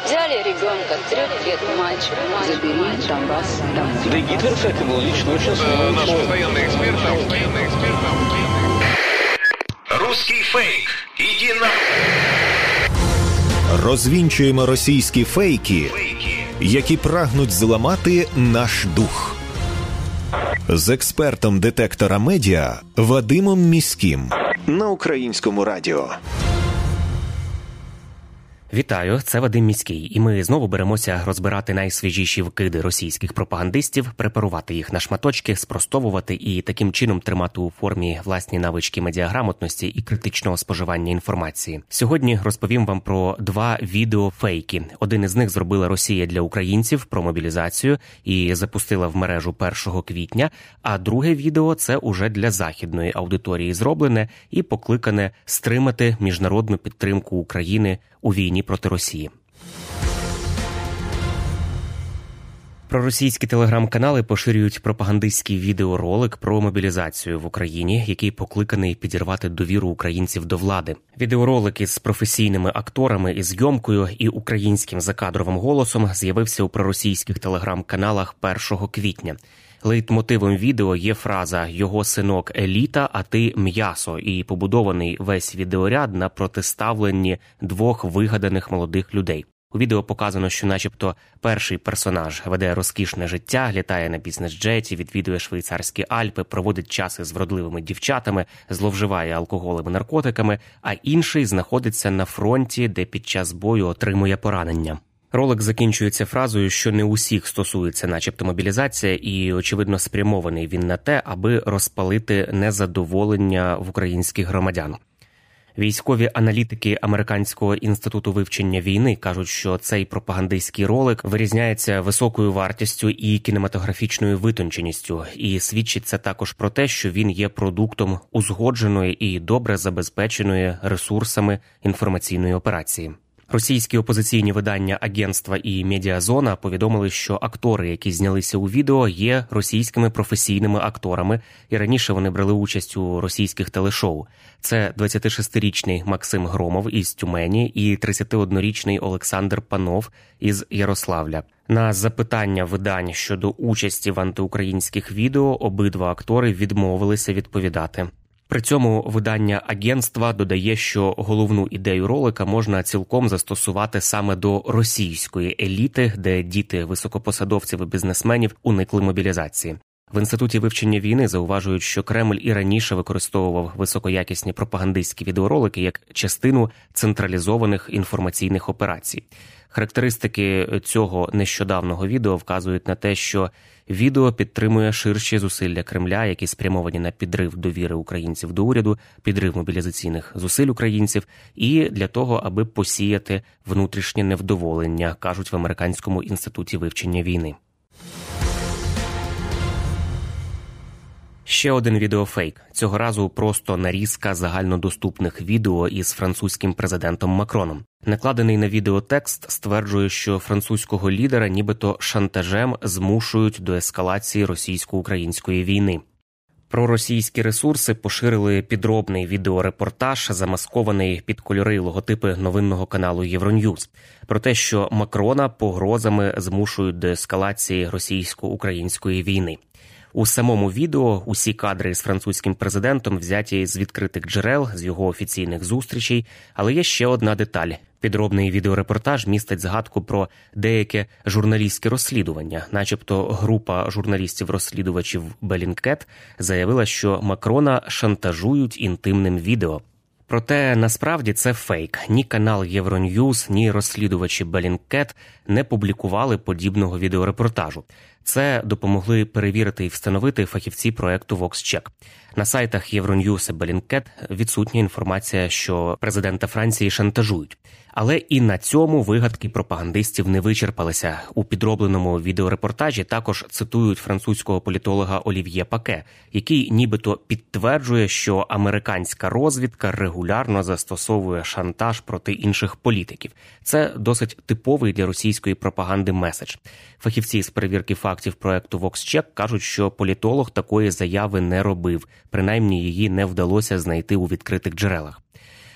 Взяли ребенка, 3 лет мальчик, забери Донбасс домой. Да и Гитлер, кстати, был лично очень смелый Наш человек. постоянный эксперт. Русский фейк. Иди на... Розвінчуємо російські фейки, які прагнуть зламати наш дух. З експертом детектора медіа Вадимом Міським на Українському радіо. Вітаю, це Вадим Міський, і ми знову беремося розбирати найсвіжіші вкиди російських пропагандистів, препарувати їх на шматочки, спростовувати і таким чином тримати у формі власні навички медіаграмотності і критичного споживання інформації. Сьогодні розповім вам про 2 відеофейки. Один із них зробила Росія для українців про мобілізацію і запустила в мережу 1 квітня, а друге відео – це уже для західної аудиторії зроблене і покликане стримати міжнародну підтримку України у війні проти Росії. Проросійські телеграм-канали поширюють пропагандистський відеоролик про мобілізацію в Україні, який покликаний підірвати довіру українців до влади. Відеоролик із професійними акторами і зйомкою і українським закадровим голосом з'явився у проросійських телеграм-каналах 1 квітня. Лейтмотивом відео є фраза «Його синок еліта, а ти м'ясо» і побудований весь відеоряд на протиставленні 2 вигаданих молодих людей. У відео показано, що начебто перший персонаж веде розкішне життя, літає на бізнес-джеті, відвідує швейцарські Альпи, проводить час із вродливими дівчатами, зловживає алкоголем і наркотиками, а інший знаходиться на фронті, де під час бою отримує поранення. Ролик закінчується фразою, що не усіх стосується начебто мобілізація, і, очевидно, спрямований він на те, аби розпалити незадоволення в українських громадян. Військові аналітики Американського інституту вивчення війни кажуть, що цей пропагандистський ролик вирізняється високою вартістю і кінематографічною витонченістю, і свідчить це також про те, що він є продуктом узгодженої і добре забезпеченої ресурсами інформаційної операції. Російські опозиційні видання «Агентство» і «Медіазона» повідомили, що актори, які знялися у відео, є російськими професійними акторами, і раніше вони брали участь у російських телешоу. Це 26-річний Максим Громов із Тюмені і 31-річний Олександр Панов із Ярославля. На запитання видань щодо участі в антиукраїнських відео обидва актори відмовилися відповідати. При цьому видання «Агентства» додає, що головну ідею ролика можна цілком застосувати саме до російської еліти, де діти високопосадовців і бізнесменів уникли мобілізації. В Інституті вивчення війни зауважують, що Кремль і раніше використовував високоякісні пропагандистські відеоролики як частину централізованих інформаційних операцій. Характеристики цього нещодавнього відео вказують на те, що відео підтримує ширші зусилля Кремля, які спрямовані на підрив довіри українців до уряду, підрив мобілізаційних зусиль українців і для того, аби посіяти внутрішнє невдоволення, кажуть в Американському інституті вивчення війни. Ще один відеофейк. Цього разу просто нарізка загальнодоступних відео із французьким президентом Макроном. Накладений на відео текст стверджує, що французького лідера нібито шантажем змушують до ескалації російсько-української війни. Проросійські ресурси поширили підробний відеорепортаж, замаскований під кольори й логотипи новинного каналу Євроньюз, про те, що Макрона погрозами змушують до ескалації російсько-української війни. У самому відео усі кадри з французьким президентом взяті з відкритих джерел, з його офіційних зустрічей, але є ще одна деталь. Підробний відеорепортаж містить згадку про деяке журналістське розслідування. Начебто група журналістів-розслідувачів Bellingcat заявила, що Макрона шантажують інтимним відео. Проте, насправді, це фейк. Ні канал Євроньюз, ні розслідувачі Bellingcat не публікували подібного відеорепортажу. Це допомогли перевірити і встановити фахівці проекту VoxCheck. На сайтах Євроньюз і Bellingcat відсутня інформація, що президента Франції шантажують. Але і на цьому вигадки пропагандистів не вичерпалися. У підробленому відеорепортажі також цитують французького політолога Олів'є Паке, який нібито підтверджує, що американська розвідка регулярно застосовує шантаж проти інших політиків. Це досить типовий для російської пропаганди меседж. Фахівці з перевірки фактів проекту VoxCheck кажуть, що політолог такої заяви не робив, принаймні її не вдалося знайти у відкритих джерелах.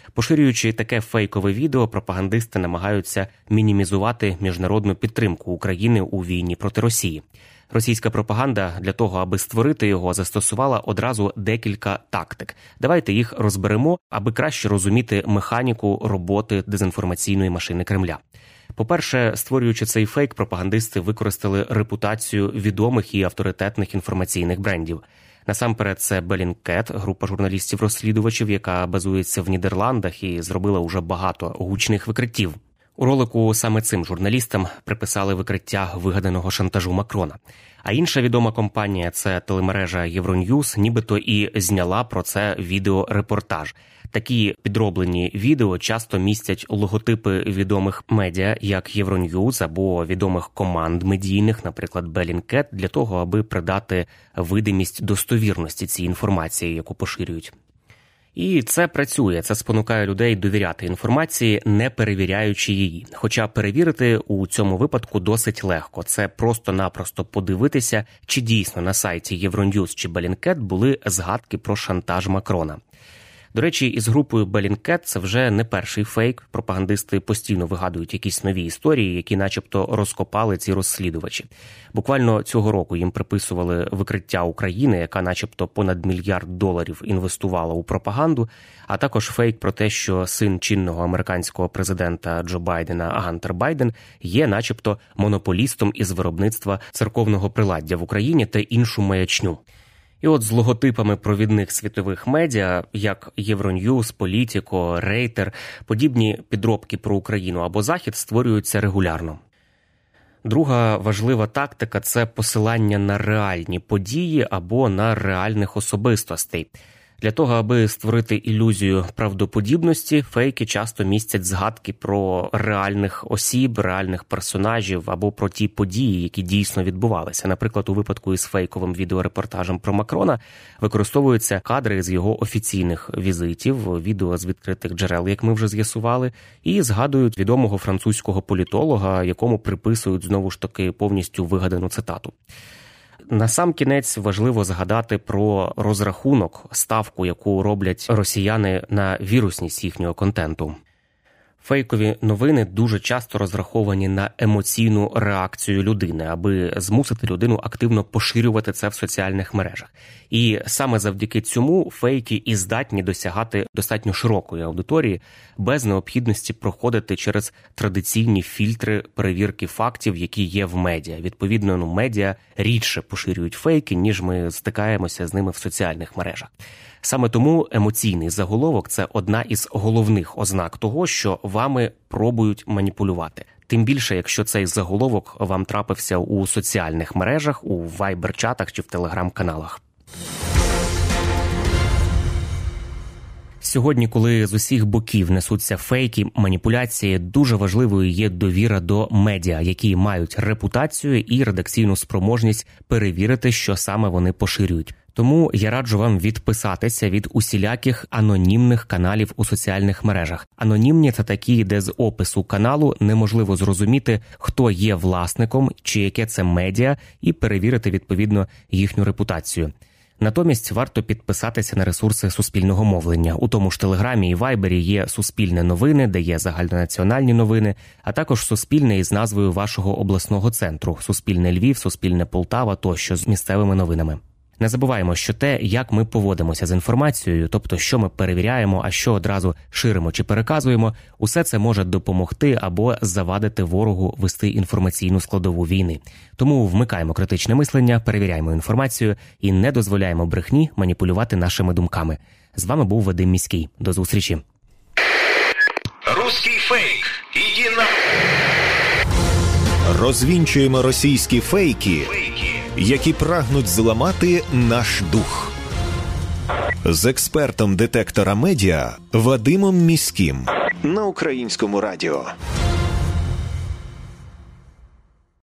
Поширюючи таке фейкове відео, пропагандисти намагаються мінімізувати міжнародну підтримку України у війні проти Росії. Російська пропаганда для того, аби створити його, застосувала одразу декілька тактик. Давайте їх розберемо, аби краще розуміти механіку роботи дезінформаційної машини Кремля. По-перше, створюючи цей фейк, пропагандисти використали репутацію відомих і авторитетних інформаційних брендів. Насамперед, це Bellingcat, група журналістів-розслідувачів, яка базується в Нідерландах і зробила уже багато гучних викриттів. У ролику саме цим журналістам приписали викриття вигаданого шантажу Макрона. А інша відома компанія – це телемережа Євроньюз, нібито і зняла про це відеорепортаж. Такі підроблені відео часто містять логотипи відомих медіа, як Євроньюз або відомих команд медійних, наприклад, Bellingcat, для того, аби придати видимість достовірності цій інформації, яку поширюють. І це працює, це спонукає людей довіряти інформації, не перевіряючи її. Хоча перевірити у цьому випадку досить легко. Це просто-напросто подивитися, чи дійсно на сайті Євроньюз чи Bellingcat були згадки про шантаж Макрона. До речі, із групою Bellingcat це вже не перший фейк. Пропагандисти постійно вигадують якісь нові історії, які начебто розкопали ці розслідувачі. Буквально цього року їм приписували викриття України, яка начебто понад $1 мільярд інвестувала у пропаганду, а також фейк про те, що син чинного американського президента Джо Байдена, Гантер Байден, є начебто монополістом із виробництва церковного приладдя в Україні та іншу маячню. І от з логотипами провідних світових медіа, як Євроньюз, Політіко, Рейтер, подібні підробки про Україну або Захід створюються регулярно. Друга важлива тактика – це посилання на реальні події або на реальних особистостей. Для того, аби створити ілюзію правдоподібності, фейки часто містять згадки про реальних осіб, реальних персонажів або про ті події, які дійсно відбувалися. Наприклад, у випадку із фейковим відеорепортажем про Макрона використовуються кадри з його офіційних візитів, відео з відкритих джерел, як ми вже з'ясували, і згадують відомого французького політолога, якому приписують знову ж таки повністю вигадану цитату. Насамкінець важливо згадати про розрахунок, ставку, яку роблять росіяни на вірусність їхнього контенту. Фейкові новини дуже часто розраховані на емоційну реакцію людини, аби змусити людину активно поширювати це в соціальних мережах. І саме завдяки цьому фейки і здатні досягати достатньо широкої аудиторії без необхідності проходити через традиційні фільтри перевірки фактів, які є в медіа. Відповідно, медіа рідше поширюють фейки, ніж ми стикаємося з ними в соціальних мережах. Саме тому емоційний заголовок – це одна із головних ознак того, що вами пробують маніпулювати. Тим більше, якщо цей заголовок вам трапився у соціальних мережах, у вайбер-чатах чи в телеграм-каналах. Сьогодні, коли з усіх боків несуться фейки, маніпуляції, дуже важливою є довіра до медіа, які мають репутацію і редакційну спроможність перевірити, що саме вони поширюють. Тому я раджу вам відписатися від усіляких анонімних каналів у соціальних мережах. Анонімні – це такі, де з опису каналу неможливо зрозуміти, хто є власником чи яке це медіа, і перевірити, відповідно, їхню репутацію. Натомість варто підписатися на ресурси суспільного мовлення. У тому ж Телеграмі і Вайбері є Суспільне новини, де є загальнонаціональні новини, а також Суспільне із назвою вашого обласного центру – Суспільне Львів, Суспільне Полтава тощо з місцевими новинами. Не забуваємо, що те, як ми поводимося з інформацією, тобто що ми перевіряємо, а що одразу ширимо чи переказуємо, усе це може допомогти або завадити ворогу вести інформаційну складову війни. Тому вмикаємо критичне мислення, перевіряємо інформацію і не дозволяємо брехні маніпулювати нашими думками. З вами був Вадим Міський. До зустрічі. Русский фейк. Иди на... Розвінчуємо російські фейки, які прагнуть зламати наш дух. З експертом детектора медіа Вадимом Міським на Українському радіо.